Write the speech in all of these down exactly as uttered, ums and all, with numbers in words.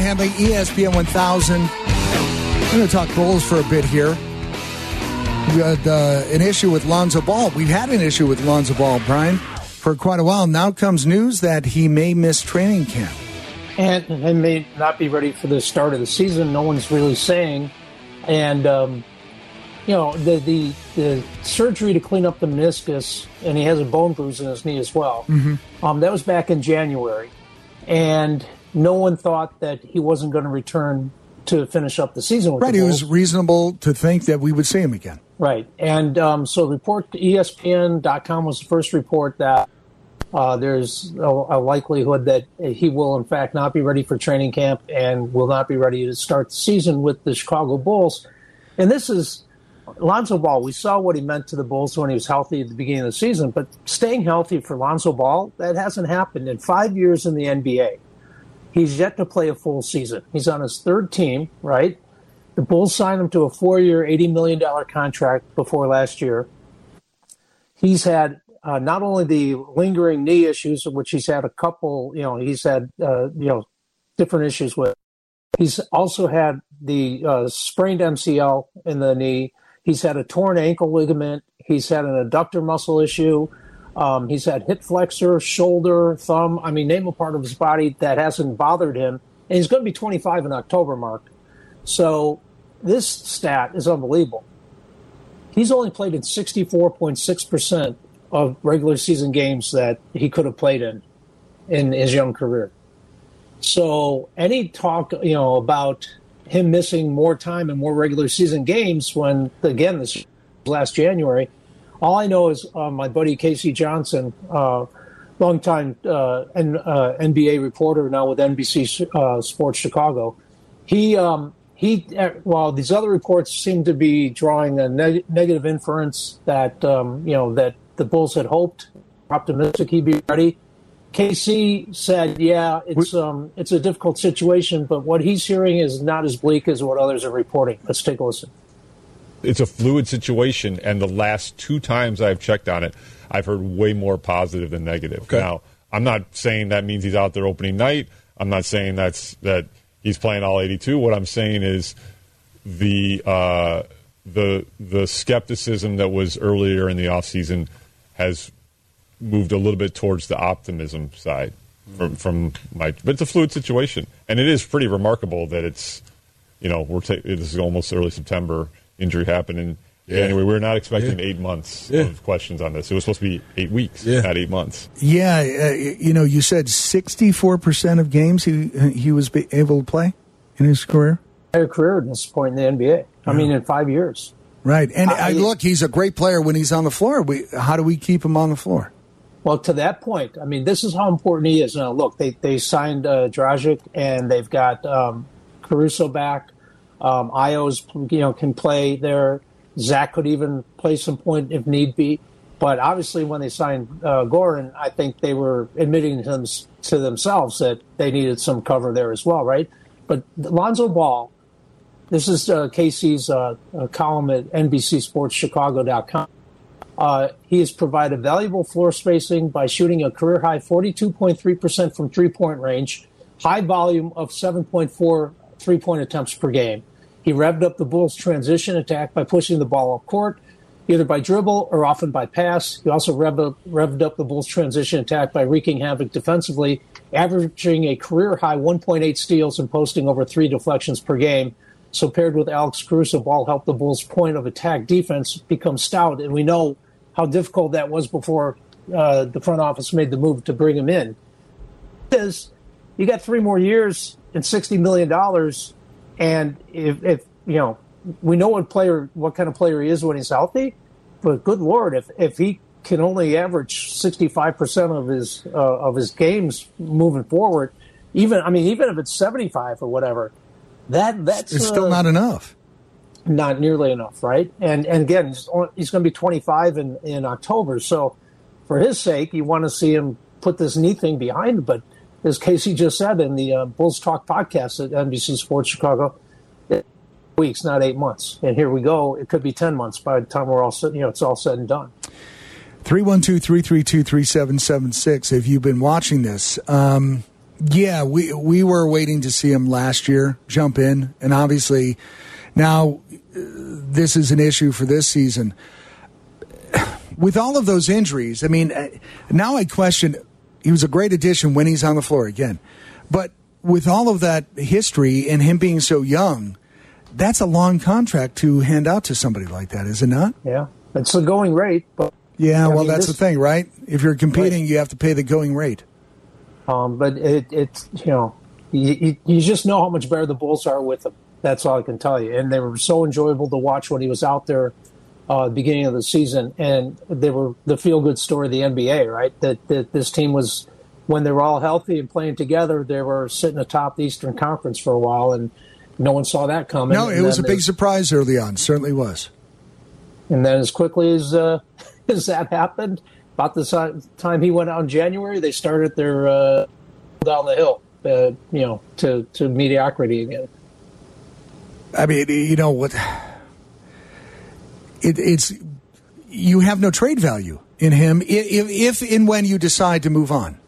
Handley, E S P N one thousand. I'm going to talk Bulls for a bit here. We had uh, an issue with Lonzo Ball. We've had an issue with Lonzo Ball, Brian, for quite a while. Now comes news that he may miss training camp. And, and may not be ready for the start of the season. No one's really saying. And, um, you know, the, the the surgery to clean up the meniscus, and he has a bone bruise in his knee as well. Mm-hmm. Um, that was back in January. And no one thought that he wasn't going to return to finish up the season with right, the Bulls. It was reasonable to think that we would see him again. Right. And um, so report E S P N dot com was the first report that uh, there's a, a likelihood that he will, in fact, not be ready for training camp and will not be ready to start the season with the Chicago Bulls. And this is Lonzo Ball. We saw what he meant to the Bulls when he was healthy at the beginning of the season, but staying healthy for Lonzo Ball, that hasn't happened in five years in the N B A. He's yet to play a full season. He's on his third team, right? The Bulls signed him to a four-year, eighty million dollars contract before last year. He's had uh, not only the lingering knee issues, which he's had a couple, you know, he's had, uh, you know, different issues with. He's also had the uh, sprained M C L in the knee. He's had a torn ankle ligament. He's had an adductor muscle issue. Um, he's had hip flexor, shoulder, thumb. I mean, name a part of his body that hasn't bothered him. And he's going to be twenty-five in October, Mark. So this stat is unbelievable. He's only played in sixty-four point six percent of regular season games that he could have played in in his young career. So any talk, you know, about him missing more time and more regular season games when, again, this last January, all I know is uh, my buddy Casey Johnson, uh, longtime uh, N- uh, N B A reporter, now with N B C uh, Sports Chicago. He, um, he, uh, while these other reports seem to be drawing a neg- negative inference that um, you know that the Bulls had hoped, optimistic he'd be ready. K C said, "Yeah, it's um, it's a difficult situation, but what he's hearing is not as bleak as what others are reporting." Let's take a listen. It's a fluid situation, and the last two times I've checked on it, I've heard way more positive than negative. Okay. Now, I'm not saying that means he's out there opening night. I'm not saying that's that he's playing all eighty-two. What I'm saying is the uh, the the skepticism that was earlier in the offseason has moved a little bit towards the optimism side from from my. But it's a fluid situation, and it is pretty remarkable that it's you know we're ta- this is almost early September. Injury happened in yeah. January. We're not expecting yeah. eight months yeah. of questions on this. It was supposed to be eight weeks, yeah. not eight months. Yeah, uh, you know, you said sixty-four percent of games he he was able to play in his career. Entire career at this point in the N B A. I yeah. mean, in five years. Right, and I, I, look, he's a great player when he's on the floor. We, how do we keep him on the floor? Well, to that point, I mean, this is how important he is. Now, look, they they signed uh, Dragic, and they've got um, Caruso back. Um, Io's, you know, can play there. Zach could even play some point if need be. But obviously, when they signed uh, Goran, I think they were admitting to, them, to themselves that they needed some cover there as well, right? But Lonzo Ball, this is uh, K C's uh, column at N B C Sports Chicago dot com. Uh, he has provided valuable floor spacing by shooting a career-high forty-two point three percent from three-point range, high volume of seven point four three-point attempts per game. He revved up the Bulls' transition attack by pushing the ball up court, either by dribble or often by pass. He also revved up, revved up the Bulls' transition attack by wreaking havoc defensively, averaging a career-high one point eight steals and posting over three deflections per game. So paired with Alex Caruso, Ball helped the Bulls' point of attack defense become stout, and we know how difficult that was before uh, the front office made the move to bring him in. Because you got three more years and sixty million dollars, and if, if you know, we know what player, what kind of player he is when he's healthy. But good Lord, if if he can only average sixty-five percent of his uh, of his games moving forward, even I mean, even if it's seventy-five or whatever, that that's it's uh, still not enough. Not nearly enough, right? And and again, he's, he's going to be twenty-five in, in October. So for his sake, you want to see him put this knee thing behind him. But as Casey just said in the uh, Bulls Talk podcast at N B C Sports Chicago, it, weeks, not eight months. And here we go. It could be ten months by the time we're all, you know, it's all said and done. three one two, three three two, three seven seven six. If you've been watching this, um, Yeah, we we were waiting to see him last year jump in, and obviously now uh, this is an issue for this season. With all of those injuries, I mean, uh, now I question, he was a great addition when he's on the floor again. But with all of that history and him being so young, that's a long contract to hand out to somebody like that, is it not? Yeah, it's the going rate. But yeah, I well, mean, that's this, the thing, right? If you're competing, right. you have to pay the going rate. Um, but it, it's, you know, you, you just know how much better the Bulls are with him. That's all I can tell you. And they were so enjoyable to watch when he was out there uh, at the beginning of the season. And they were the feel-good story of the N B A, right? That, that this team was, when they were all healthy and playing together, they were sitting atop the Eastern Conference for a while, and no one saw that coming. No, it was a big surprise early on. Certainly was. And then as quickly as, uh, as that happened, about the time he went out in January, they started their uh, down the hill, uh, you know, to, to mediocrity again. I mean, you know what? It, it's you have no trade value in him if, if and when you decide to move on.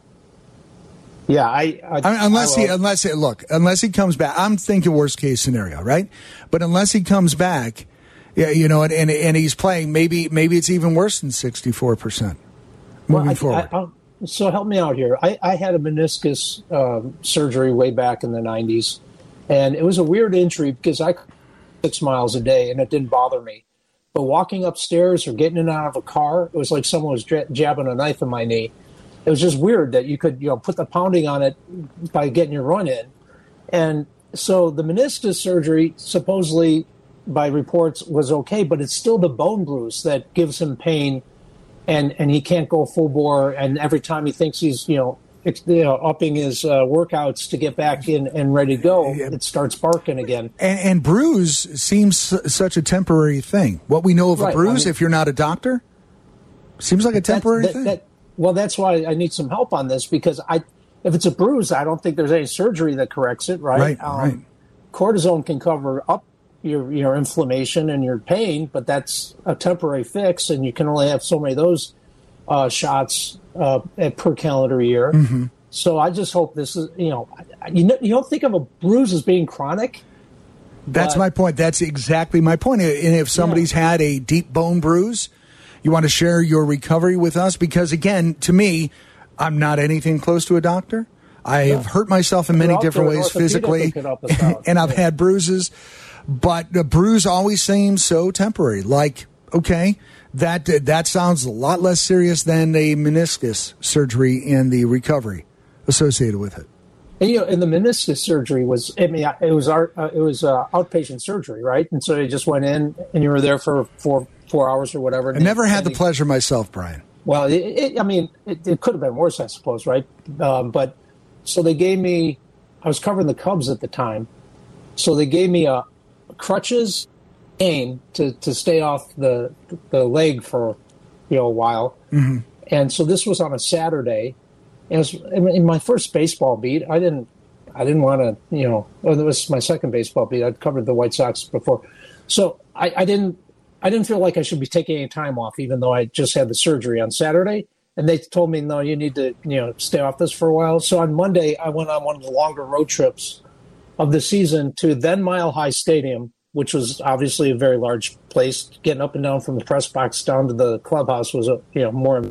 Yeah, I, I, I mean, unless I he unless it, look unless he comes back. I'm thinking worst case scenario, right? But unless he comes back, yeah, you know, and and, and he's playing, maybe maybe it's even worse than sixty-four percent. Moving well, I, forward. I, I, so help me out here. I, I had a meniscus um, surgery way back in the nineties, and it was a weird injury because I six miles a day, and it didn't bother me. But walking upstairs or getting in and out of a car, it was like someone was jabbing a knife in my knee. It was just weird that you could, you know, put the pounding on it by getting your run in. And so the meniscus surgery, supposedly by reports, was okay, but it's still the bone bruise that gives him pain. And, and he can't go full bore. And every time he thinks he's, you know, ex, you know upping his uh, workouts to get back in and ready to go, yeah. It starts barking again. And, and bruise seems such a temporary thing. What we know of right. a bruise, I mean, if you're not a doctor, seems like a temporary that, thing. That, well, that's why I need some help on this, because I, if it's a bruise, I don't think there's any surgery that corrects it, right? Right, um, right. Cortisone can cover up your your inflammation and your pain, but that's a temporary fix, and you can only have so many of those uh, shots uh, per calendar year. Mm-hmm. So I just hope this is, you know, you know, you don't think of a bruise as being chronic. That's my point. That's exactly my point. And if somebody's yeah. had a deep bone bruise, you want to share your recovery with us, because again, to me, I'm not anything close to a doctor. I have yeah. hurt myself in many different ways physically, and I've yeah. had bruises. But the bruise always seems so temporary. Like, okay, that that sounds a lot less serious than a meniscus surgery and the recovery associated with it. And, you know, and the meniscus surgery was, I mean, it was our, uh, it was uh, outpatient surgery, right? And so you just went in, and you were there for four four hours or whatever. I never had the pleasure myself, Brian. Well, it, it, I mean, it, it could have been worse, I suppose, right? Um, but so they gave me, I was covering the Cubs at the time, so they gave me a crutches, cane to, to stay off the the leg for, you know, a while. Mm-hmm. And so this was on a Saturday. And it was in my first baseball beat. I didn't I didn't want to, you know, well, it was my second baseball beat. I'd covered the White Sox before. So I, I didn't I didn't feel like I should be taking any time off, even though I just had the surgery on Saturday. And they told me, no, you need to, you know, stay off this for a while. So on Monday, I went on one of the longer road trips of the season to then Mile High Stadium, which was obviously a very large place. Getting up and down from the press box down to the clubhouse was, a, you know, more.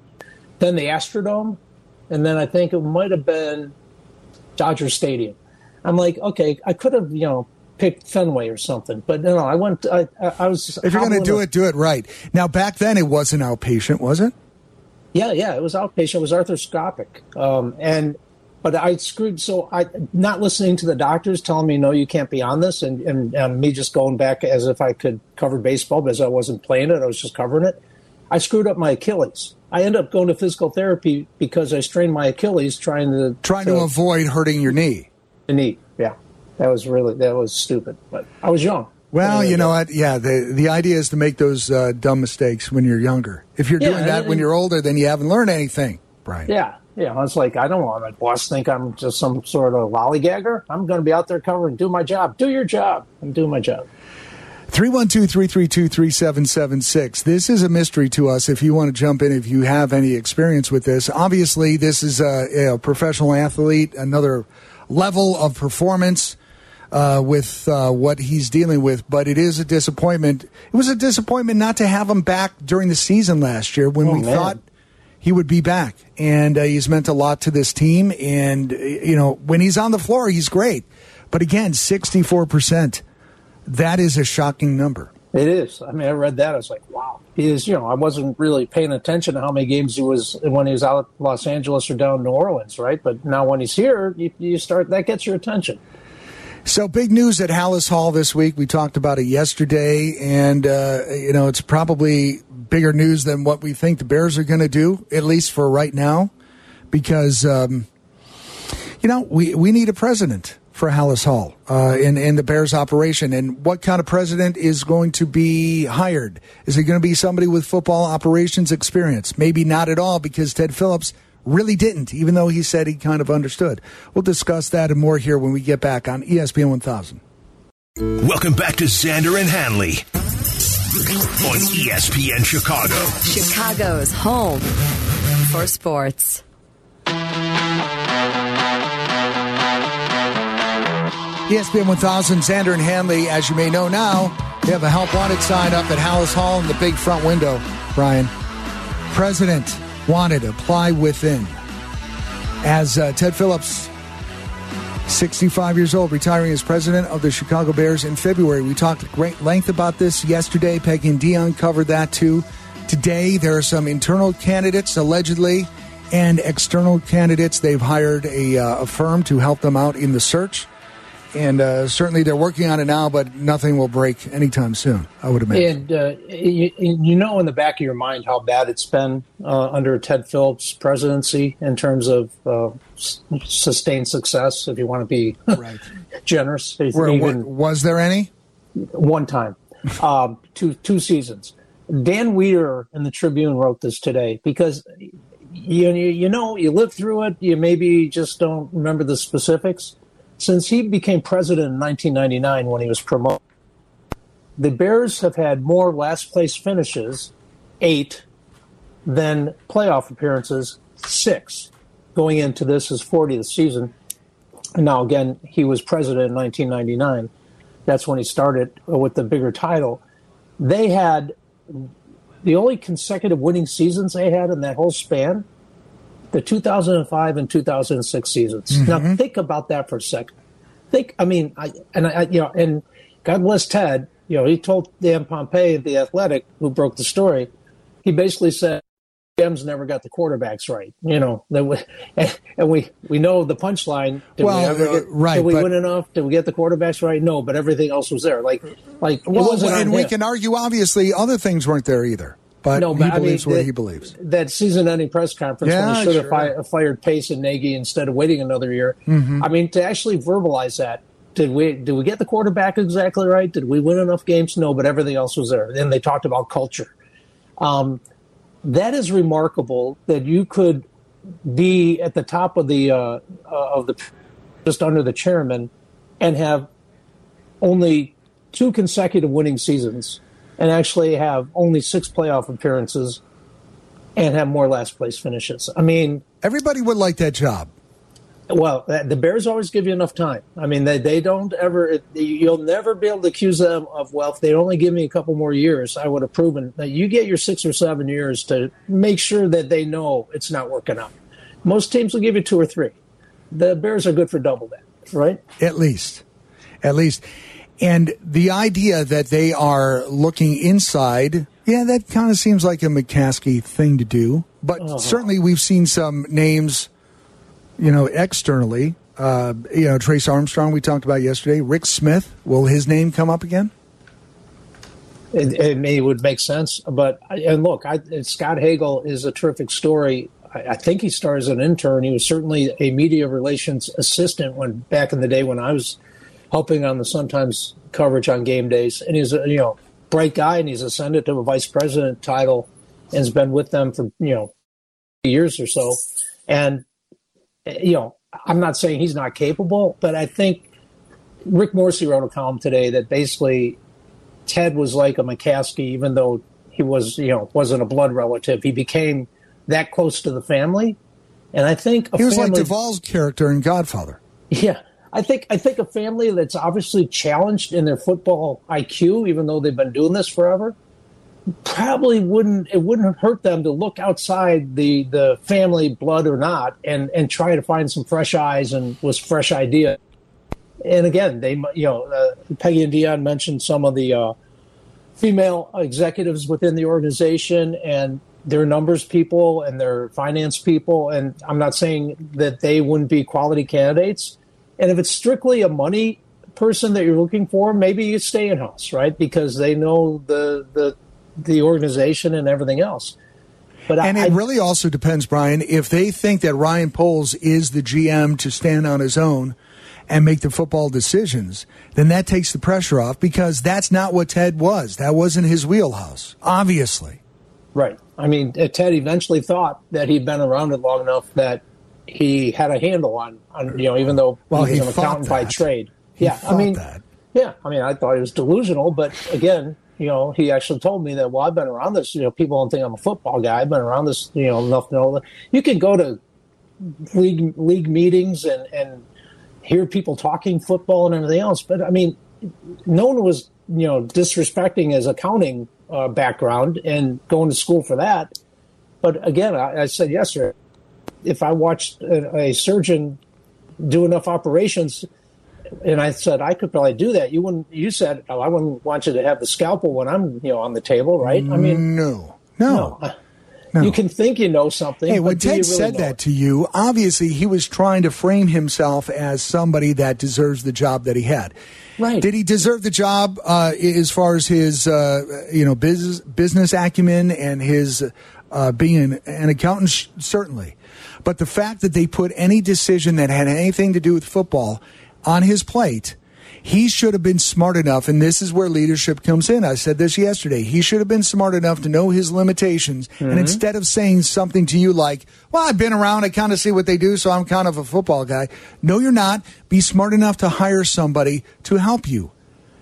Then the Astrodome, and then I think it might have been Dodger Stadium. I'm like, okay, I could have, you know, picked Fenway or something, but no, I went. I, I was. If you're going to do it, do it right. Now, back then, it wasn't outpatient, was it? Yeah, yeah, it was outpatient. It was arthroscopic, um, and. But I screwed, so I not listening to the doctors telling me, no, you can't be on this, and, and, and me just going back as if I could cover baseball because I wasn't playing it. I was just covering it. I screwed up my Achilles. I ended up going to physical therapy because I strained my Achilles trying to... Trying to, to avoid hurting your knee. The knee, yeah. That was really, that was stupid. But I was young. Well, you know what? Yeah, the the idea is to make those uh, dumb mistakes when you're younger. If you're yeah, doing that and, when you're older, then you haven't learned anything, Brian. Yeah. Yeah, I was like, I don't want my boss to think I'm just some sort of lollygagger. I'm going to be out there covering, do my job. Do your job. I'm doing my job. three one two, three three two, three seven seven six. This is a mystery to us. If you want to jump in, if you have any experience with this. Obviously, this is a, a professional athlete, another level of performance uh, with uh, what he's dealing with. But it is a disappointment. It was a disappointment not to have him back during the season last year when oh, we man. thought he would be back. And uh, he's meant a lot to this team. And, you know, when he's on the floor, he's great. But again, sixty-four percent. That is a shocking number. It is. I mean, I read that. I was like, wow. He is, you know, I wasn't really paying attention to how many games he was when he was out at Los Angeles or down in New Orleans, right? But now when he's here, you, you start, that gets your attention. So big news at Hallis Hall this week. We talked about it yesterday, and, uh, you know, it's probably bigger news than what we think the Bears are going to do, at least for right now, because, um, you know, we, we need a president for Hallis Hall uh, in, in the Bears operation. And what kind of president is going to be hired? Is it going to be somebody with football operations experience? Maybe not at all, because Ted Phillips really didn't, even though he said he kind of understood. We'll discuss that and more here when we get back on E S P N one thousand. Welcome back to Xander and Hanley on E S P N Chicago. Chicago's home for sports. E S P N one thousand, Xander and Hanley. As you may know now, they have a help wanted sign up at Hallis Hall in the big front window. Brian, President wanted, apply within. As uh, Ted Phillips, sixty-five years old, retiring as president of the Chicago Bears in February. We talked at great length about this yesterday. Peggy and Dion covered that too. Today, there are some internal candidates, allegedly, and external candidates. They've hired a, uh, a firm to help them out in the search. And uh, certainly they're working on it now, but nothing will break anytime soon, I would imagine. And uh, you, you know in the back of your mind how bad it's been uh, under Ted Phillips' presidency in terms of uh, s- sustained success, if you want to be right. generous. Were, Even was there any? One time. um, two, two seasons. Dan Weeder in the Tribune wrote this today because, you, you know, you live through it, you maybe just don't remember the specifics. Since he became president in nineteen ninety-nine when he was promoted, the Bears have had more last-place finishes, eight, than playoff appearances, six, going into this his fortieth season. And now, again, he was president in nineteen ninety-nine. That's when he started with the bigger title. They had the only consecutive winning seasons they had in that whole span, the two thousand five and two thousand six seasons. Mm-hmm. Now think about that for a second. Think, I mean, I and I, you know, and God bless Ted. You know, he told Dan Pompei, the Athletic, who broke the story. He basically said, "G Ms never got the quarterbacks right." You know, that we, and we we know the punchline. Did well, we ever get, uh, right? Did we but, win enough? Did we get the quarterbacks right? No, but everything else was there. Like, like well, it wasn't and on we him. can argue. Obviously, other things weren't there either. But no, but he I believes mean, what that, he believes. That season-ending press conference yeah, when he should sure. have fi- fired Pace and Nagy instead of waiting another year. Mm-hmm. I mean, to actually verbalize that, did we did we get the quarterback exactly right? Did we win enough games? No, but everything else was there. Then they talked about culture. Um, that is remarkable that you could be at the top of the uh, uh, of the just under the chairman and have only two consecutive winning seasons. And actually have only six playoff appearances and have more last place finishes. I mean, everybody would like that job. Well, the Bears always give you enough time. I mean, they, they don't ever, you'll never be able to accuse them of, well, if they'd only give me a couple more years, I would have proven that you get your six or seven years to make sure that they know it's not working out. Most teams will give you two or three. The Bears are good for double that, right? At least. At least. And the idea that they are looking inside, yeah, that kind of seems like a McCaskey thing to do. But uh-huh. certainly we've seen some names, you know, externally. Uh, you know, Trace Armstrong we talked about yesterday. Rick Smith, will his name come up again? It, it, may, it would make sense. But, and look, I, Scott Hagel is a terrific story. I, I think he started as an intern. He was certainly a media relations assistant when back in the day when I was helping on the Sun-Times coverage on game days. And he's a, you know, bright guy, and he's ascended to a vice president title and has been with them for, you know, years or so. And, you know, I'm not saying he's not capable, but I think Rick Morrissey wrote a column today that basically Ted was like a McCaskey, even though he was, you know, wasn't a blood relative. He became that close to the family. And I think a he was family, like Duvall's character in Godfather. Yeah. I think I think a family that's obviously challenged in their football I Q, even though they've been doing this forever, probably wouldn't it wouldn't hurt them to look outside the, the family, blood or not, and, and try to find some fresh eyes and was fresh idea. And again, they you know uh, Peggy and Dion mentioned some of the uh, female executives within the organization, and their numbers people and their finance people. And I'm not saying that they wouldn't be quality candidates. And if it's strictly a money person that you're looking for, maybe you stay in-house, right? Because they know the the the organization and everything else. But and I, it really also depends, Brian, if they think that Ryan Poles is the G M to stand on his own and make the football decisions, then that takes the pressure off, because that's not what Ted was. That wasn't his wheelhouse, obviously. Right. I mean, Ted eventually thought that he'd been around it long enough that he had a handle on, on you know, even though well, he was he an accountant by trade. He yeah, I mean, that. yeah, I mean, I thought he was delusional, but again, you know, he actually told me that, well, I've been around this. You know, people don't think I'm a football guy. I've been around this, you know, enough to know that you can go to league league meetings and, and hear people talking football and everything else. But I mean, no one was, you know, disrespecting his accounting uh, background and going to school for that. But again, I, I said yesterday, if I watched a, a surgeon do enough operations, and I said I could probably do that, you wouldn't. You said, "Oh, I wouldn't want you to have the scalpel when I'm, you know, on the table, right?" I mean, no, no. no. No. You can think you know something. Hey, but when do you Ted really said know that it? to you, obviously he was trying to frame himself as somebody that deserves the job that he had. Right. Did he deserve the job uh, as far as his, uh, you know, business business acumen and his uh, being an, an accountant? Sh- certainly. But the fact that they put any decision that had anything to do with football on his plate, he should have been smart enough, and this is where leadership comes in. I said this yesterday. He should have been smart enough to know his limitations, mm-hmm. and instead of saying something to you like, well, I've been around, I kind of see what they do, so I'm kind of a football guy. No, you're not. Be smart enough to hire somebody to help you.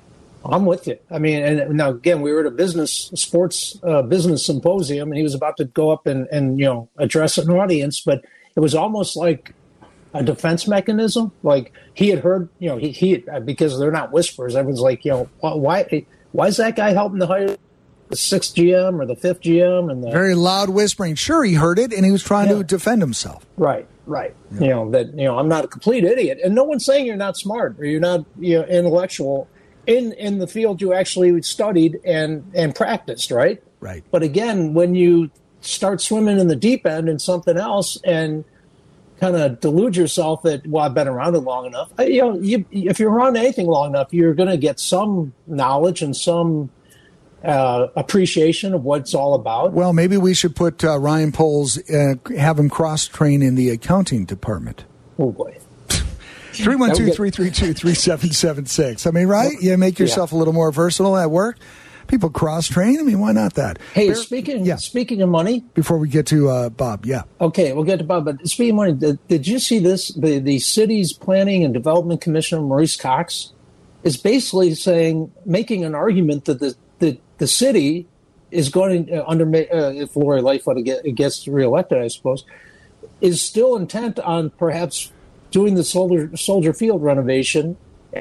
I'm with you. I mean, and now again, we were at a business, sports uh, business symposium, and he was about to go up and, and, you know, address an audience, but it was almost like a defense mechanism. Like he had heard, you know, he, he because they're not whispers. Everyone's like, you know, why, why is that guy helping to hire the sixth G M or the fifth G M? And the very loud whispering. Sure, he heard it, and he was trying yeah. to defend himself. Right, right. Yeah. You know that. You know, I'm not a complete idiot, and no one's saying you're not smart or you're not, you know, intellectual in in the field you actually studied and and practiced. Right. Right. But again, when you start swimming in the deep end in something else and kind of delude yourself that, well, I've been around it long enough. I, you know, you, if you're around anything long enough, you're going to get some knowledge and some uh, appreciation of what it's all about. Well, maybe we should put uh, Ryan Poles, uh, have him cross-train in the accounting department. Oh, boy. three one two, three three two, three seven seven six. I mean, right? You make yourself yeah. a little more versatile at work. People cross-train. I mean, why not that? Hey, Bear, speaking yeah. speaking of money. Before we get to uh, Bob, yeah. Okay, we'll get to Bob. But speaking of money, did, did you see this? The, the city's Planning and Development Commissioner, Maurice Cox, is basically saying, making an argument that the, the, the city is going, uh, under uh, if Lori Lightfoot get, gets reelected, I suppose, is still intent on perhaps doing the Soldier, Soldier Field renovation,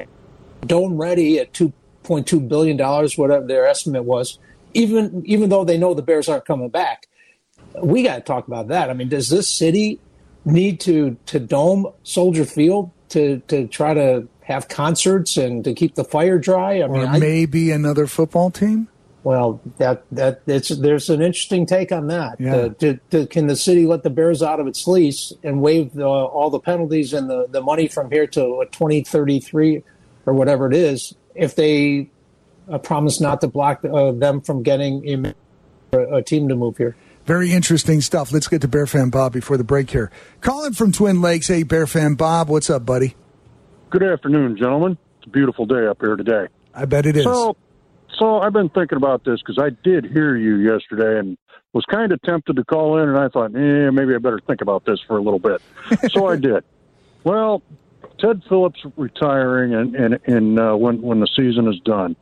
dome ready at two point two billion dollars, whatever their estimate was, even even though they know the Bears aren't coming back. We got to talk about that. I mean, does this city need to to dome Soldier Field to, to try to have concerts and to keep the fire dry? I or mean, maybe I, another football team? Well, that that it's there's an interesting take on that. Yeah. Uh, to, to, can the city let the Bears out of its lease and waive the, all the penalties and the, the money from here to twenty thirty-three or whatever it is, if they uh, promise not to block uh, them from getting a, a team to move here? Very interesting stuff. Let's get to Bear Fan Bob before the break here. Calling from Twin Lakes. Hey, Bear Fan Bob. What's up, buddy? Good afternoon, gentlemen. It's a beautiful day up here today. I bet it is. So, so I've been thinking about this because I did hear you yesterday and was kind of tempted to call in, and I thought, eh, maybe I better think about this for a little bit. So I did. Well, Ted Phillips retiring and, and, and uh, when, when the season is done,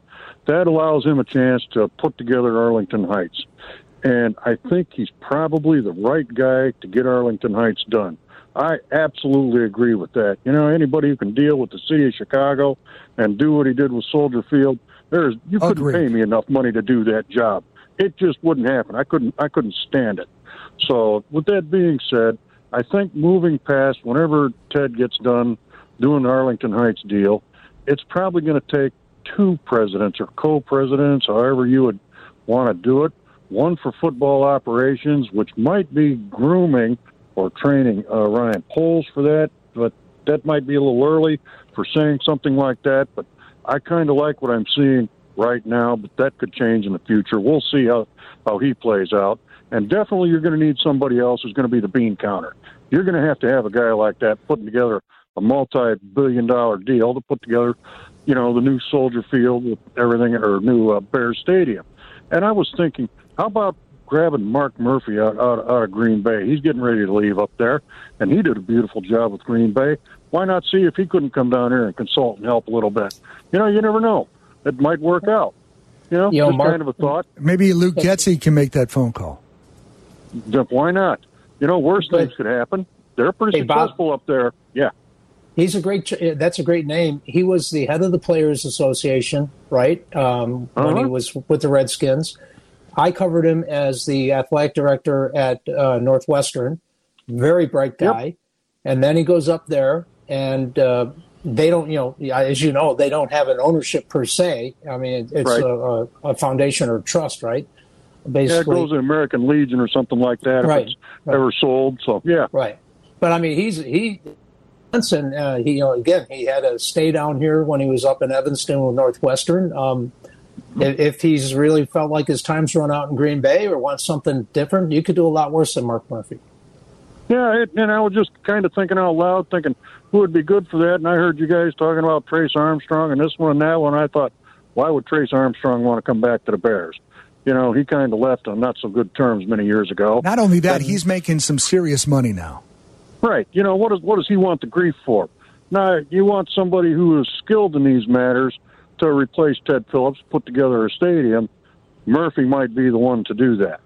that allows him a chance to put together Arlington Heights. And I think he's probably the right guy to get Arlington Heights done. I absolutely agree with that. You know, anybody who can deal with the city of Chicago and do what he did with Soldier Field, there's you couldn't Agreed. pay me enough money to do that job. It just wouldn't happen. I couldn't I couldn't stand it. So with that being said, I think moving past whenever Ted gets done doing the Arlington Heights deal, it's probably going to take two presidents or co-presidents, however you would want to do it. One for football operations, which might be grooming or training uh, Ryan Poles for that, but that might be a little early for saying something like that. But I kind of like what I'm seeing right now, but that could change in the future. We'll see how, how he plays out. And definitely you're going to need somebody else who's going to be the bean counter. You're going to have to have a guy like that putting together a multi-billion dollar deal to put together, you know, the new Soldier Field with everything, or new uh, Bears Stadium. And I was thinking, how about grabbing Mark Murphy out, out, out of Green Bay? He's getting ready to leave up there, and he did a beautiful job with Green Bay. Why not see if he couldn't come down here and consult and help a little bit? You know, you never know. It might work out. You know, You know, just Mark- kind of a thought. Maybe Luke Getzey can make that phone call. Why not? You know, worse But- things could happen. They're pretty Hey, Bob- successful up there. Yeah. He's a great. That's a great name. He was the head of the Players Association, right? Um, Uh-huh. When he was with the Redskins, I covered him as the athletic director at uh, Northwestern. Very bright guy, Yep. and then he goes up there, and uh, they don't. You know, as you know, they don't have an ownership per se. I mean, it's Right. a, a foundation or trust, right? Yeah, it Basically, goes to American Legion or something like that if Right. it's Right. ever sold. So, yeah. right. But I mean, he's he. And uh, he, you know, again, he had a stay down here when he was up in Evanston with Northwestern. Um, if, if he's really felt like his time's run out in Green Bay or wants something different, you could do a lot worse than Mark Murphy. Yeah, it, and I was just kind of thinking out loud, thinking who would be good for that. And I heard you guys talking about Trace Armstrong and this one and that one. I thought, why would Trace Armstrong want to come back to the Bears? You know, he kind of left on not so good terms many years ago. Not only that, he's making some serious money now. Right. You know, what, is, what does he want the grief for? Now, you want somebody who is skilled in these matters to replace Ted Phillips, put together a stadium. Murphy might be the one to do that.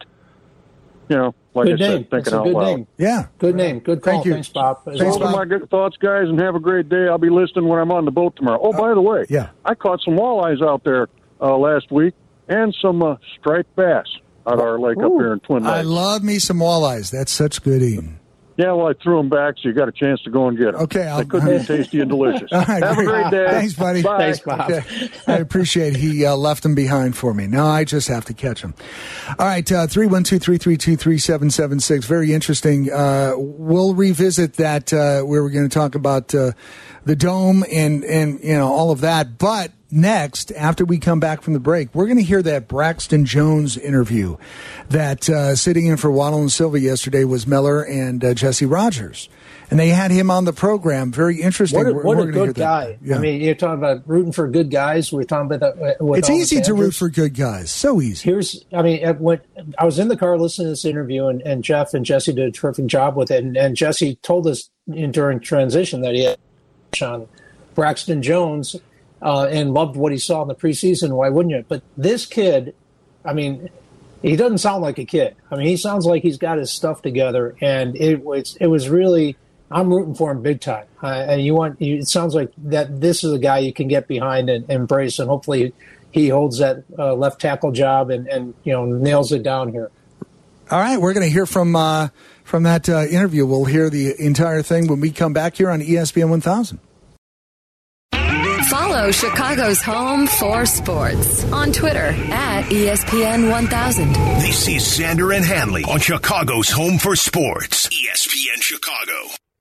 You know, like Good I name. said, thinking That's a out good lound. name. Yeah. Good name. Good call. Thank you. Thanks, Bob. As Thanks, Those always. are my good thoughts, guys, and have a great day. I'll be listening when I'm on the boat tomorrow. Oh, by the way, yeah. I caught some walleyes out there uh, last week and some uh, striped bass out of our lake up here in Twin Lakes. I love me some walleyes. That's such good eating. Yeah, well, I threw them back, so you got a chance to go and get them. Okay, I'll- They could be tasty and delicious. All right, Have a great day. Thanks, buddy. Bye. Thanks, Bob. Okay. I appreciate he uh, left them behind for me. Now I just have to catch them. All right, uh, three one two, three three two, three seven seven six. Very interesting. Uh, we'll revisit that uh, where we're going to talk about uh, the Dome and, and you know all of that. But next, after we come back from the break, we're going to hear that Braxton Jones interview that uh, sitting in for Waddle and Silva yesterday was Miller and uh, Jesse Rogers. And they had him on the program. Very interesting. What a, We're- what we're a gonna hear good that. guy. Yeah. I mean, you're talking about rooting for good guys. We're talking about that. With It's all the easy to root tangents. for good guys. So easy. Here's, I mean, at when I was in the car listening to this interview, and, and Jeff and Jesse did a terrific job with it. And, and Jesse told us in, during transition that he had on Braxton Jones uh, and loved what he saw in the preseason. Why wouldn't you? But this kid, I mean, he doesn't sound like a kid. I mean, he sounds like he's got his stuff together, and it was it was really. I'm rooting for him big time. Uh, and you want you, it sounds like that this is a guy you can get behind and embrace, and hopefully he holds that uh, left tackle job and, and you know nails it down here. All right, we're going to hear from uh, from that uh, interview. We'll hear the entire thing when we come back here on E S P N one thousand. Follow Chicago's home for sports on Twitter at E S P N one thousand. This is Sander and Hanley on Chicago's home for sports. E S P N Chicago.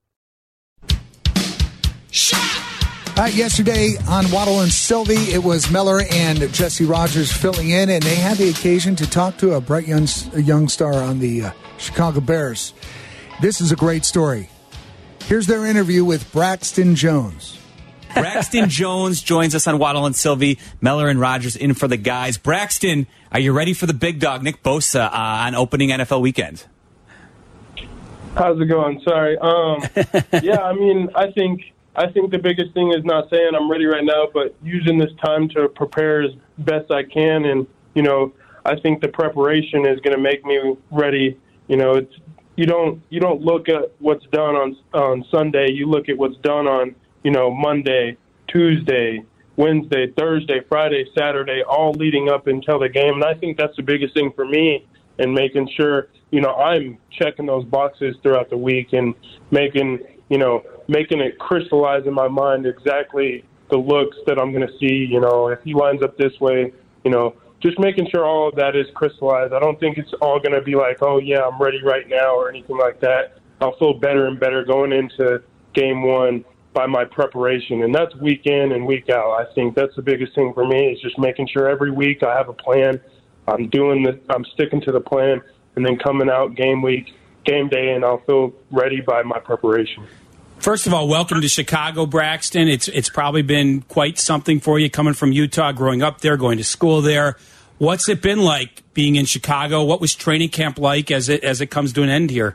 All right, yesterday on Waddle and Sylvie, it was Miller and Jesse Rogers filling in, and they had the occasion to talk to a bright young, a young star on the uh, Chicago Bears. This is a great story. Here's their interview with Braxton Jones. Braxton Jones joins us on Waddle and Sylvie. Miller and Rogers in for the guys. Braxton, are you ready for the big dog, Nick Bosa, uh, on opening N F L weekend? How's it going? Sorry. Um, yeah, I mean, I think I think the biggest thing is not saying I'm ready right now, but using this time to prepare as best I can. And, you know, I think the preparation is going to make me ready. You know, it's you don't you don't look at what's done on on Sunday. You look at what's done on, you know, Monday, Tuesday, Wednesday, Thursday, Friday, Saturday, all leading up until the game. And I think that's the biggest thing for me, and making sure, you know, I'm checking those boxes throughout the week and making, you know, making it crystallize in my mind exactly the looks that I'm going to see. You know, if he lines up this way, you know, just making sure all of that is crystallized. I don't think it's all going to be like, oh, yeah, I'm ready right now or anything like that. I'll feel better and better going into game one by my preparation. And that's week in and week out. I think that's the biggest thing for me, is just making sure every week I have a plan. I'm doing the, I'm sticking to the plan, and then coming out game week, game day, and I'll feel ready by my preparation. First of all, welcome to Chicago, Braxton. It's it's probably been quite something for you coming from Utah, growing up there, going to school there. What's it been like being in Chicago? What was training camp like as it as it comes to an end here?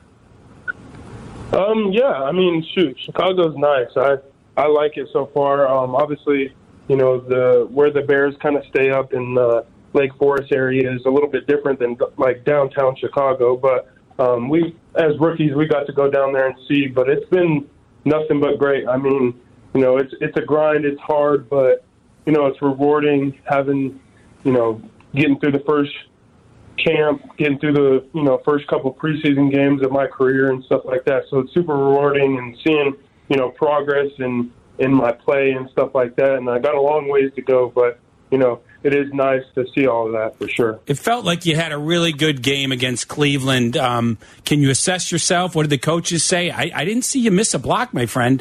Um, yeah, I mean, shoot, Chicago's nice. I I like it so far. Um, obviously, you know, the where the Bears kind of stay up in the Lake Forest area is a little bit different than like downtown Chicago. But um, we, as rookies, we got to go down there and see. But it's been nothing but great. I mean, you know, it's it's a grind. It's hard, but you know, it's rewarding having, you know, getting through the first camp, getting through the, you know, first couple preseason games of my career and stuff like that. So it's super rewarding, and seeing, you know, progress in, in my play and stuff like that. And I got a long ways to go, but, you know, it is nice to see all of that for sure. It felt like you had a really good game against Cleveland. Um, can you assess yourself? What did the coaches say? I, I didn't see you miss a block, my friend.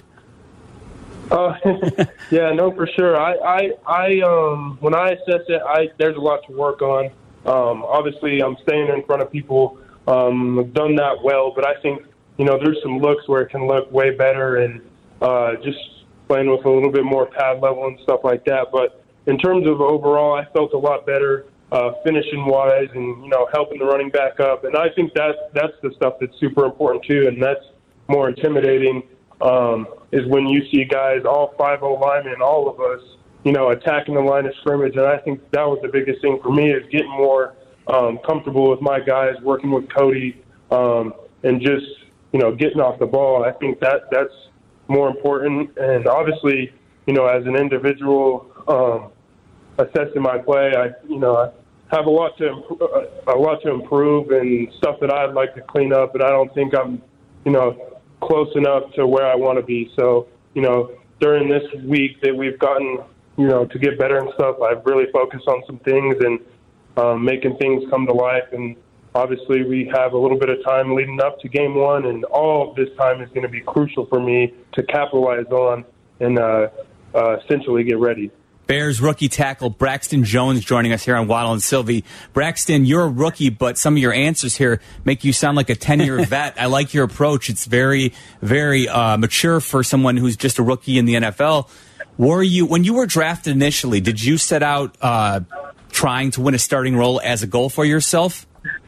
Uh, yeah, no, for sure. I, I, I, um, when I assess it, I, there's a lot to work on. Um, obviously, I'm staying in front of people. Um, I've done that well, but I think, you know, there's some looks where it can look way better, and uh, just playing with a little bit more pad level and stuff like that. But in terms of overall, I felt a lot better uh, finishing wise, and, you know, helping the running back up. And I think that that's the stuff that's super important too, and that's more intimidating. Um, is when you see guys, all five O linemen, all of us, you know, attacking the line of scrimmage. And I think that was the biggest thing for me, is getting more um, comfortable with my guys, working with Cody, um, and just, you know, getting off the ball. I think that that's more important. And obviously, you know, as an individual, um, assessing my play, I, you know, I have a lot to improve, a lot to improve, and stuff that I'd like to clean up. And I don't think I'm, you know, close enough to where I want to be. So, you know, during this week that we've gotten, you know, to get better and stuff, I've really focused on some things and um, making things come to life. And obviously we have a little bit of time leading up to game one, and all of this time is going to be crucial for me to capitalize on and uh, uh, essentially get ready. Bears rookie tackle Braxton Jones joining us here on Waddle and Sylvie. Braxton, you're a rookie, but some of your answers here make you sound like a ten-year vet. I like your approach. It's very, very uh, mature for someone who's just a rookie in the N F L. Were you, when you were drafted initially, did you set out uh, trying to win a starting role as a goal for yourself?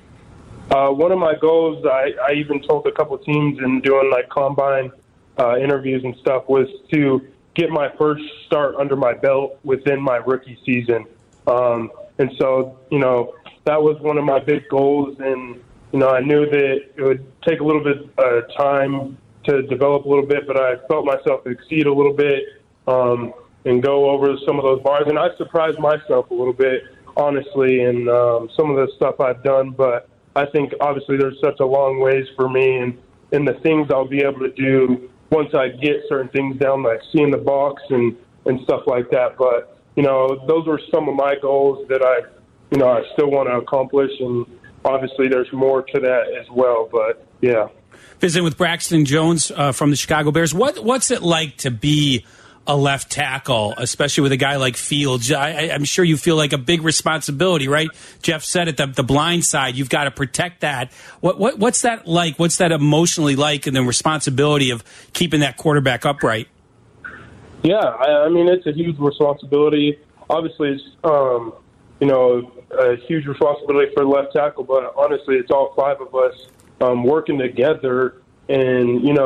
Uh, one of my goals, I, I even told a couple teams in doing like combine uh, interviews and stuff, was to get my first start under my belt within my rookie season. Um, and so, you know, that was one of my big goals. And, you know, I knew that it would take a little bit of uh, time to develop a little bit, but I felt myself exceed a little bit um, and go over some of those bars. And I surprised myself a little bit, honestly, in um, some of the stuff I've done. But I think, obviously, there's such a long ways for me, and, and the things I'll be able to do once I get certain things down, like seeing the box and, and stuff like that. But, you know, those were some of my goals that I, you know, I still want to accomplish. And obviously there's more to that as well. But, yeah. Visiting with Braxton Jones uh, from the Chicago Bears. What What's it like to be a left tackle, especially with a guy like Fields? I, I'm sure you feel like a big responsibility, right? Jeff said it, the, the blind side, you've got to protect that. What, what What's that like? What's that emotionally like, and the responsibility of keeping that quarterback upright? Yeah, I, I mean, it's a huge responsibility. Obviously, it's, um, you know, a huge responsibility for the left tackle, but honestly, it's all five of us um, working together. And, you know,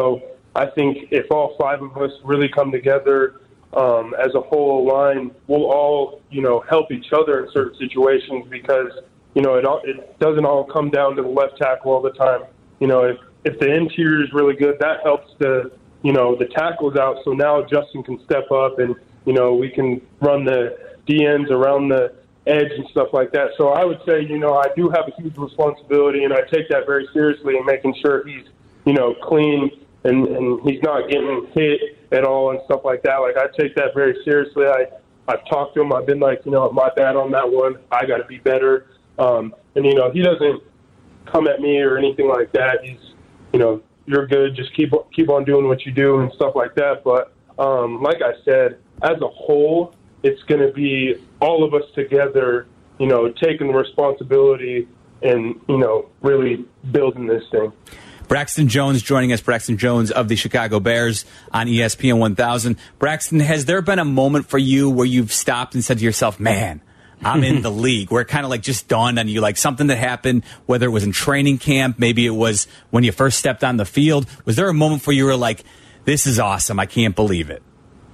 I think if all five of us really come together um, as a whole line, we'll all, you know, help each other in certain situations because, you know, it all, it doesn't all come down to the left tackle all the time. You know, if, if the interior is really good, that helps the, you know, the tackles out. So now Justin can step up and, you know, we can run the D Ns around the edge and stuff like that. So I would say, you know, I do have a huge responsibility, and I take that very seriously in making sure he's, you know, clean and, and he's not getting hit at all and stuff like that. Like, I take that very seriously. I, I've talked to him. I've been like, you know, my bad on that one. I got to be better. Um, and, you know, he doesn't come at me or anything like that. He's, you know, you're good. Just keep keep on doing what you do and stuff like that. But um, like I said, as a whole, it's going to be all of us together, you know, taking the responsibility and, you know, really building this thing. Braxton Jones joining us, Braxton Jones of the Chicago Bears on E S P N one thousand. Braxton, has there been a moment for you where you've stopped and said to yourself, man, I'm in the league, where it kind of like just dawned on you, like something that happened, whether it was in training camp, maybe it was when you first stepped on the field. Was there a moment where you were like, this is awesome, I can't believe it?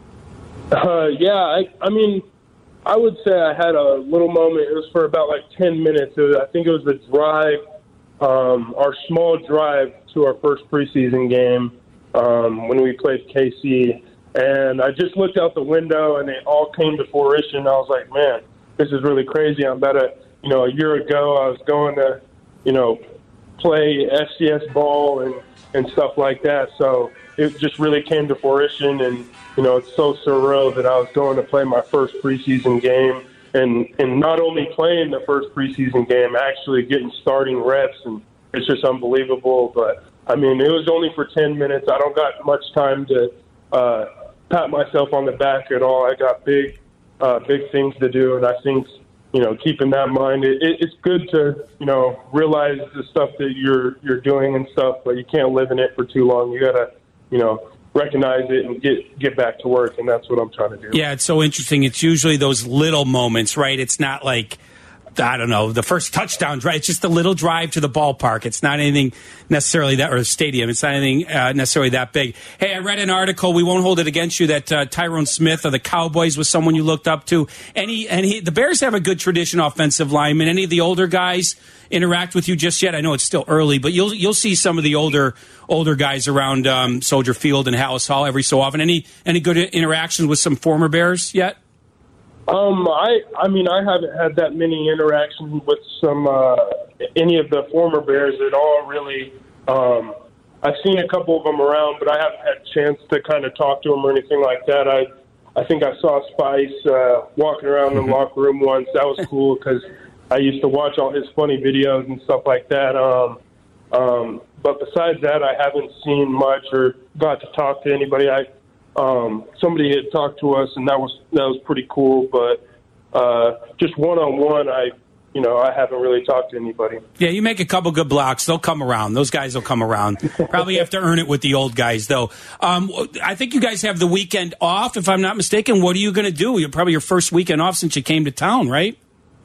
Uh, yeah, I, I mean, I would say I had a little moment. It was for about like ten minutes. It was, I think it was the drive, um, our small drive to our first preseason game um, when we played K C. And I just looked out the window and it all came to fruition. I was like, man, this is really crazy. I'm about to, you know, a year ago I was going to, you know, play F C S ball and, and stuff like that. So it just really came to fruition. And, you know, it's so surreal that I was going to play my first preseason game and, and not only playing the first preseason game, actually getting starting reps. And it's just unbelievable. But, I mean, it was only for ten minutes. I don't got much time to uh, pat myself on the back at all. I got big, uh, big things to do. And I think, you know, keeping that in mind, it, it, it's good to, you know, realize the stuff that you're you're doing and stuff, but you can't live in it for too long. You got to, you know, recognize it and get get back to work, and that's what I'm trying to do. Yeah, it's so interesting. It's usually those little moments, right? It's not like, I don't know, the first touchdown drive. It's just a little drive to the ballpark. It's not anything necessarily that, or the stadium. It's not anything uh, necessarily that big. Hey, I read an article, we won't hold it against you, that uh, Tyrone Smith of the Cowboys was someone you looked up to. Any, and he, the Bears have a good tradition offensive lineman. Any of the older guys interact with you just yet? I know it's still early, but you'll you'll see some of the older older guys around um, Soldier Field and Hallis Hall every so often. Any any good interactions with some former Bears yet? Um, I, I mean, I haven't had that many interactions with some, uh, any of the former Bears at all, really. Um, I've seen a couple of them around, but I haven't had a chance to kind of talk to them or anything like that. I, I think I saw Spice, uh, walking around the locker room once. That was cool because I used to watch all his funny videos and stuff like that. Um, um, but besides that, I haven't seen much or got to talk to anybody. I, Um, somebody had talked to us, and that was that was pretty cool. But uh, just one on one, I you know I haven't really talked to anybody. Yeah, you make a couple good blocks, they'll come around. Those guys will come around. Probably have to earn it with the old guys, though. Um, I think you guys have the weekend off, if I'm not mistaken. What are you going to do? You're probably your first weekend off since you came to town, right?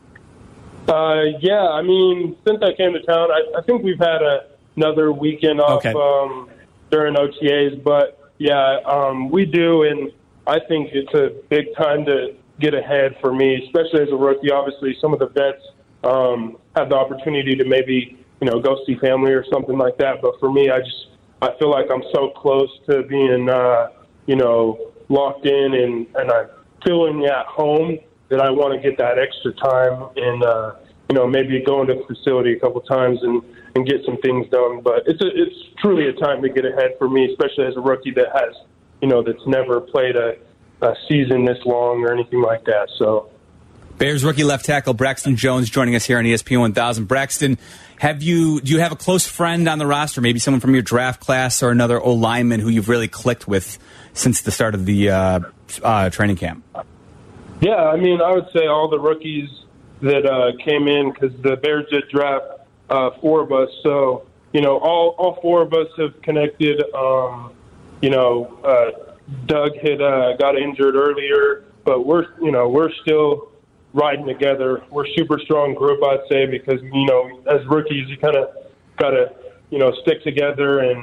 Uh, yeah, I mean, since I came to town, I, I think we've had a, another weekend off okay. um, during O T As, but. Yeah, um, we do, and I think it's a big time to get ahead for me, especially as a rookie. Obviously, some of the vets um, have the opportunity to maybe, you know, go see family or something like that. But for me, I just I feel like I'm so close to being, uh, you know, locked in, and, and I'm feeling at home that I want to get that extra time and, uh, you know, maybe go into the facility a couple times and, and get some things done. But it's a, it's truly a time to get ahead for me, especially as a rookie that has, you know, that's never played a, a season this long or anything like that. So, Bears rookie left tackle Braxton Jones joining us here on E S P N one thousand. Braxton, have you do you have a close friend on the roster, maybe someone from your draft class or another O lineman who you've really clicked with since the start of the uh, uh, training camp? Yeah, I mean, I would say all the rookies that uh, came in, because the Bears did draft uh, four of us. So, you know, all, all four of us have connected. Um, you know, uh, Doug had uh, got injured earlier, but we're, you know, we're still riding together. We're a super strong group, I'd say, because, you know, as rookies, you kind of got to, you know, stick together and,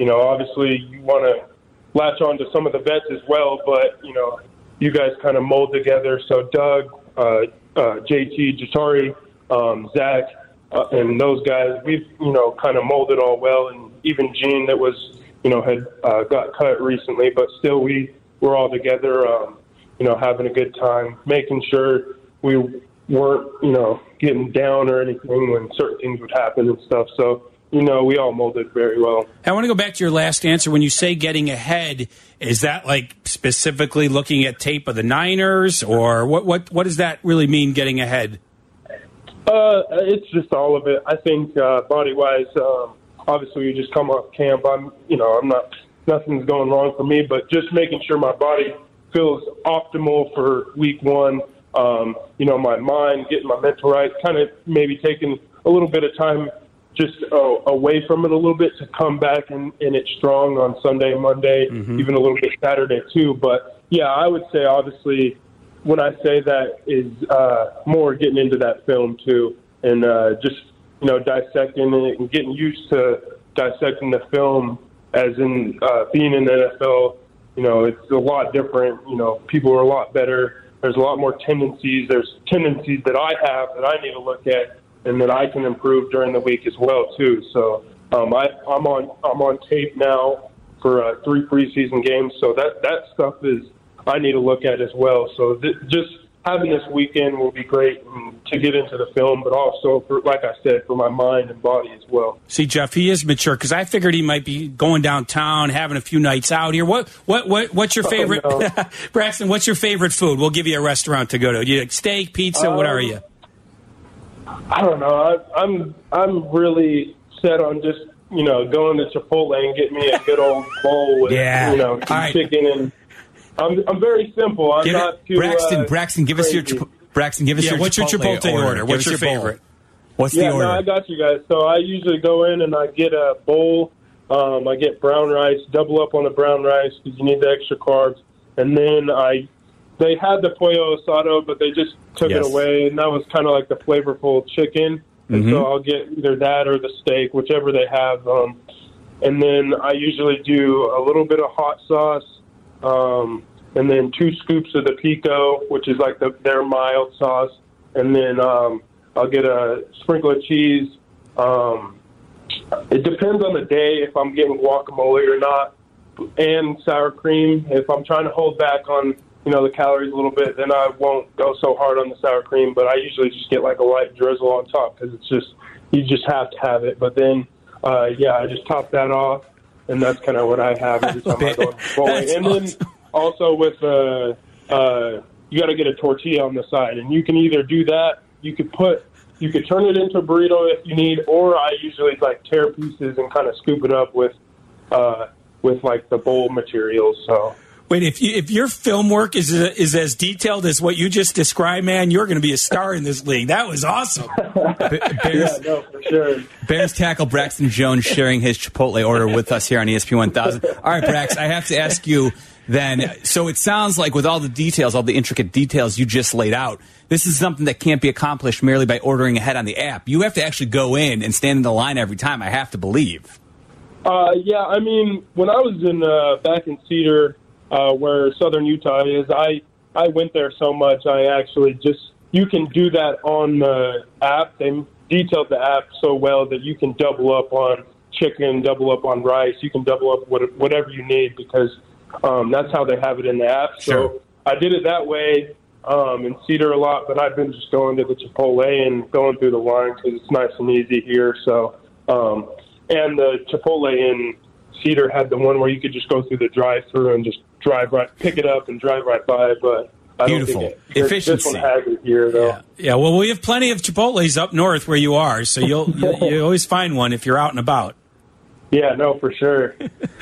you know, obviously you want to latch on to some of the vets as well, but, you know, you guys kind of mold together. So Doug, uh, uh, J T, Jatari, um, Zach, uh, and those guys, we've, you know, kind of molded all well. And even Gene that was, you know, had uh, got cut recently, but still we were all together, um, you know, having a good time, making sure we weren't, you know, getting down or anything when certain things would happen and stuff. So, you know, we all molded very well. I want to go back to your last answer. When you say getting ahead, is that like specifically looking at tape of the Niners, or what? What, what does that really mean, getting ahead? Uh, it's just all of it. I think uh, body wise, um, obviously you just come off camp. I'm, you know, I'm not, nothing's going wrong for me, but just making sure my body feels optimal for week one. Um, you know, my mind, getting my mental right, kind of maybe taking a little bit of time just uh, away from it a little bit to come back and, and it's strong on Sunday, Monday, mm-hmm. even a little bit Saturday too. But yeah, I would say obviously when I say that is uh, more getting into that film too, and uh, just, you know, dissecting it and getting used to dissecting the film as in uh, being in the N F L. You know, it's a lot different. You know, people are a lot better. There's a lot more tendencies. There's tendencies that I have that I need to look at and that I can improve during the week as well too. So um, I, I'm on I'm on tape now for uh, three preseason games. So that that stuff is I need to look at as well. So th- just having this weekend will be great to get into the film, but also for, like I said, for my mind and body as well. See, Jeff, he is mature because I figured he might be going downtown, having a few nights out here. What what what what's your favorite, oh, no. Braxton? What's your favorite food? We'll give you a restaurant to go to. You like steak, pizza? Um, what are you? I don't know. I, I'm I'm really set on just, you know, going to Chipotle and getting me a good old bowl with, yeah. you know, some right. chicken and. I'm I'm very simple. I'm give not it, too Braxton. Uh, Braxton, give crazy. us your Braxton. Give us yeah, your what's Chipotle your Chipotle order? order? What's give your your favorite? Bowl. What's yeah, the order? no, I got you guys. So I usually go in and I get a bowl. Um, I get brown rice, double up on the brown rice because you need the extra carbs, and then I. They had the pollo asado, but they just took yes. it away, and that was kind of like the flavorful chicken. And mm-hmm. so I'll get either that or the steak, whichever they have. Um, and then I usually do a little bit of hot sauce. Um, and then two scoops of the pico, which is like the, their mild sauce. And then um, I'll get a sprinkle of cheese. Um, it depends on the day if I'm getting guacamole or not, and sour cream. If I'm trying to hold back on, you know, the calories a little bit, then I won't go so hard on the sour cream. But I usually just get like a light drizzle on top because it's just, you just have to have it. But then, uh, yeah, I just top that off, and that's kind of what I have every time I go bowling. And then also with, uh, uh, you got to get a tortilla on the side, and you can either do that, you could put, you could turn it into a burrito if you need, or I usually like tear pieces and kind of scoop it up with, uh, with like the bowl materials. So. Wait, if you, if your film work is is as detailed as what you just described, man, you're going to be a star in this league. That was awesome. Bears, yeah, no, for sure. Bears tackle Braxton Jones sharing his Chipotle order with us here on E S P N one thousand. All right, Brax, I have to ask you then. So it sounds like with all the details, all the intricate details you just laid out, this is something that can't be accomplished merely by ordering ahead on the app. You have to actually go in and stand in the line every time, I have to believe. Uh, yeah, I mean, when I was in uh, back in Cedar, Uh, where Southern Utah is, I, I went there so much, I actually just, you can do that on the app. They detailed the app so well that you can double up on chicken, double up on rice. You can double up what, whatever you need because um, that's how they have it in the app. So sure. I did it that way um, in Cedar a lot, but I've been just going to the Chipotle and going through the line because it's nice and easy here. So, um, and the Chipotle in Cedar had the one where you could just go through the drive-through and just drive right, pick it up and drive right by. But I Beautiful. don't think it, Efficiency. This one has it here, though. Yeah. yeah, well, we have plenty of Chipotles up north where you are, so you'll you, you always find one if you're out and about. Yeah, no, for sure.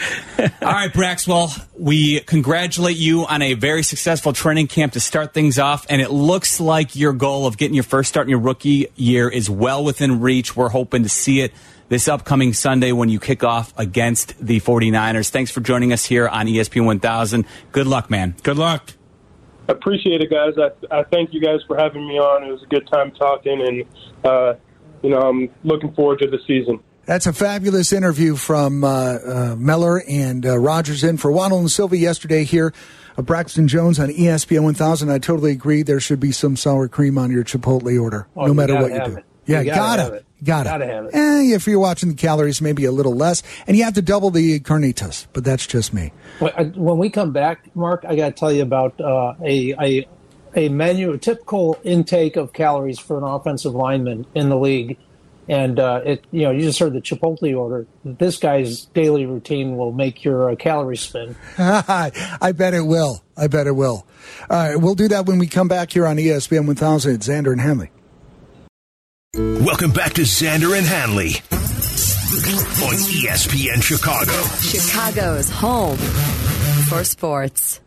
All right, Brax, well, we congratulate you on a very successful training camp to start things off, and it looks like your goal of getting your first start in your rookie year is well within reach. We're hoping to see it this upcoming Sunday when you kick off against the forty-niners. Thanks for joining us here on E S P N one thousand. Good luck, man. Good luck. Appreciate it, guys. I, I thank you guys for having me on. It was a good time talking, and, uh, you know, I'm looking forward to the season. That's a fabulous interview from uh, uh, Meller and uh, Rogers in for Waddle and Sylvie yesterday here. Uh, Braxton Jones on E S P N one thousand. I totally agree. There should be some sour cream on your Chipotle order, oh, no matter you what you do. It. Yeah, you gotta, gotta, gotta, gotta have it. Eh, if you're watching the calories, maybe a little less, and you have to double the carnitas. But that's just me. When we come back, Mark, I got to tell you about uh, a, a a menu, a typical intake of calories for an offensive lineman in the league. And uh, it, you know, you just heard the Chipotle order. This guy's daily routine will make your uh, calorie spin. I bet it will. I bet it will. All right, we'll do that when we come back here on E S P N one thousand. It's Xander and Hanley. Welcome back to Xander and Hanley on E S P N Chicago. Chicago's home for sports.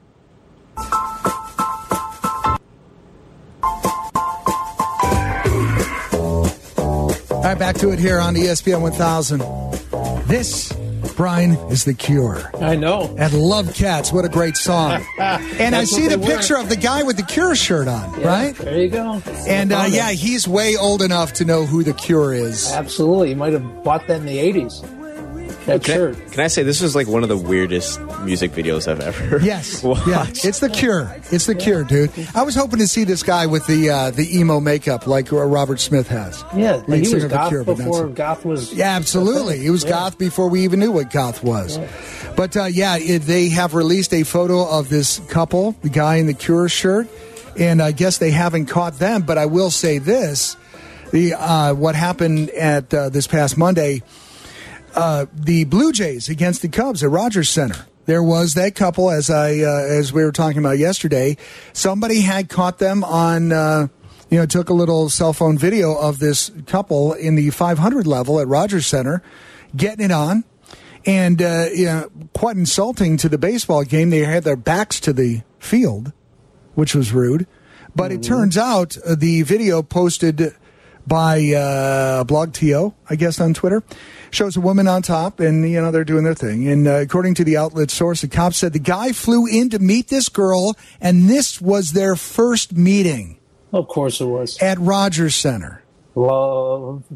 All right, back to it here on E S P N one thousand. This, Brian, is The Cure. I know. And Love Cats, what a great song. And I see the picture were. of the guy with the Cure shirt on, yeah, right? There you go. And uh, yeah, he's way old enough to know who The Cure is. Absolutely. He might have bought that in the eighties. That can shirt. I, can I say this was like one of the weirdest music videos I've ever yes, watched? Yeah, it's The Cure. It's The Cure, dude. I was hoping to see this guy with the uh, the emo makeup like Robert Smith has. Yeah, Lead he was singer of goth Cure, but before not- goth was. Yeah, absolutely. He was yeah. goth before we even knew what goth was. Yeah. But uh, yeah, it, they have released a photo of this couple, the guy in the Cure shirt, and I guess they haven't caught them. But I will say this: the uh, what happened at uh, this past Monday. Uh, the Blue Jays against the Cubs at Rogers Center. There was that couple, as I uh, as we were talking about yesterday. Somebody had caught them on, uh, you know, took a little cell phone video of this couple in the five hundred level at Rogers Center, getting it on, and uh, you know, quite insulting to the baseball game. They had their backs to the field, which was rude. But mm-hmm. it turns out uh, the video posted by uh, Blog T O, I guess, on Twitter, shows a woman on top, and, you know, they're doing their thing. And uh, according to the outlet source, the cops said the guy flew in to meet this girl, and this was their first meeting. Of course it was. At Rogers Center. Love.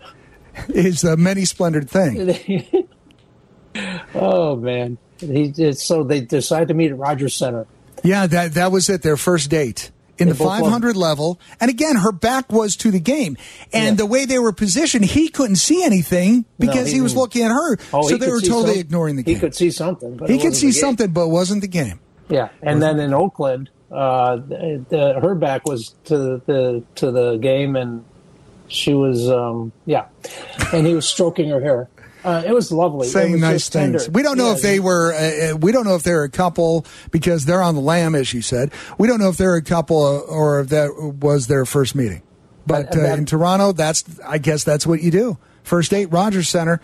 Is a many splendored thing. Oh, man. He, so they decided to meet at Rogers Center. Yeah, that, that was it, their first date. In the five hundred level. And again, her back was to the game. And yeah. the way they were positioned, he couldn't see anything because no, he, he was looking at her. Oh, so they were totally some, ignoring the game. He could see something. But he could see something, but it wasn't the game. Yeah. And then in Oakland, uh, the, the, her back was to the to the game, and she was, um, yeah. And he was stroking her hair. Uh, it was lovely. Saying was nice things. Tender. We don't know yeah, if they were. Uh, we don't know if they're a couple because they're on the lam, as you said. We don't know if they're a couple or if that was their first meeting. But, but uh, that, in Toronto, that's. I guess that's what you do. First date, Rogers Center.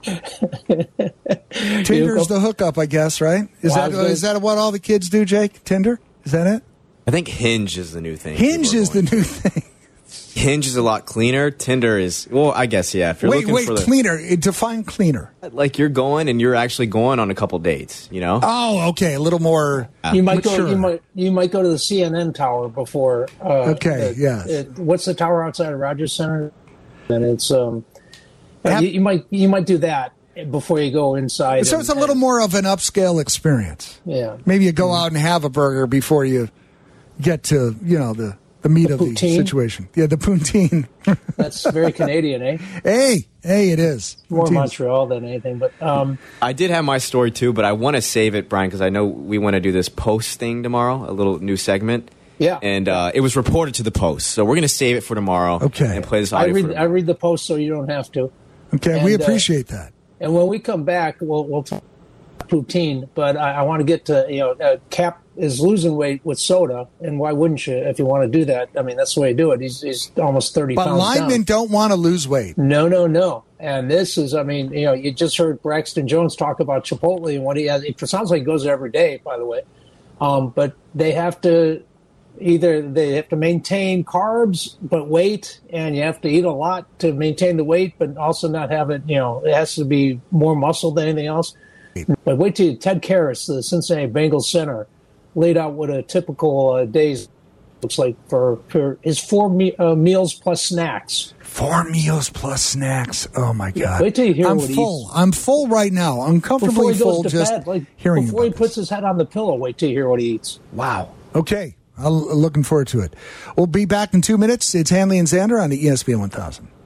Tinder's the hookup, I guess. Right? Is well, that is that what all the kids do, Jake? Tinder? Is that it? I think Hinge is the new thing. Hinge is the new thing. Hinge is a lot cleaner. Tinder is, well, I guess, yeah. If you're wait, looking wait, for the, cleaner. Define cleaner. Like you're going and you're actually going on a couple dates, you know? Oh, okay. A little more You might mature. go. You might. You might go to the C N N tower before. Uh, okay. The, yes. It, what's the tower outside of Rogers Center? And it's um. Have, you, you might. You might do that before you go inside. So and, it's a little and, more of an upscale experience. Yeah. Maybe you go out and have a burger before you get to, you know, the, the meat the of poutine? the situation. Yeah, the poutine. That's very Canadian, eh? Hey, hey, it is. More Poutine. Montreal than anything, but um, I did have my story too, but I want to save it, Brian, because I know we want to do this Post thing tomorrow, a little new segment. Yeah. And uh, it was reported to the Post, so we're going to save it for tomorrow. Okay. And play this I audio read. for I read the Post, so you don't have to. Okay, And, we uh, appreciate that. And when we come back, we'll we'll talk poutine. But I, I want to get to you know, uh, Cap is losing weight with soda, and why wouldn't you if you want to do that? I mean, that's the way to do it. He's he's almost thirty But pounds linemen down. don't want to lose weight. No, no, no. And this is, I mean, you know, you just heard Braxton Jones talk about Chipotle and what he has. It sounds like he goes there every day, by the way. Um, but they have to either they have to maintain carbs but weight, and you have to eat a lot to maintain the weight, but also not have it. You know, it has to be more muscle than anything else. But wait till Ted Karras, the Cincinnati Bengals center, laid out what a typical uh, day's looks like for, for his four me, uh, meals plus snacks. Four meals plus snacks. Oh my God! Wait till you hear I'm what he full. eats. I'm full right now. I'm comfortably Before he full goes to just bed, like, hearing before he about puts his head on the pillow. Wait till you hear what he eats. Wow. Okay. I'm looking forward to it. We'll be back in two minutes. It's Hanley and Xander on the E S P N one thousand.